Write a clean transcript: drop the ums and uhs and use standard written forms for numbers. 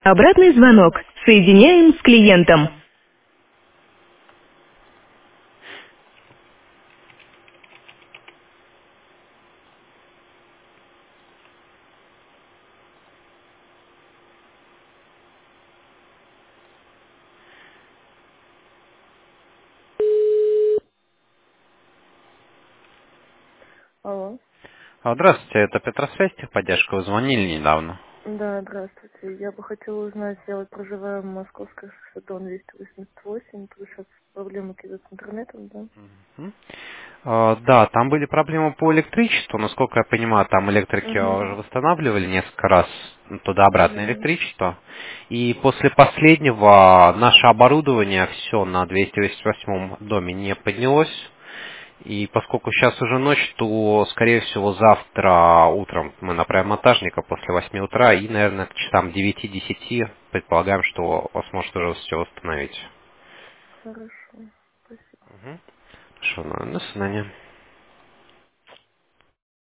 Обратный звонок. Соединяем с клиентом. Алло. Здравствуйте, это Петросвязь, техподдержка. Вы звонили недавно. Да, здравствуйте. Я бы хотела узнать, я вот проживаю в Московской шоссе, дом 288, тут сейчас проблемы какие-то с интернетом, да? Мгм. Да, там были проблемы по электричеству. Насколько я понимаю, там электрики уже Угу. восстанавливали несколько раз туда-обратно Угу. электричество. И после последнего наше оборудование все на 288 доме не поднялось. И поскольку сейчас уже ночь, то, скорее всего, завтра утром мы направим монтажника после 8 утра и, наверное, к часам 9-10 предполагаем, что он сможет уже все восстановить. Хорошо. Спасибо. Мгм. Хорошо, на свидание.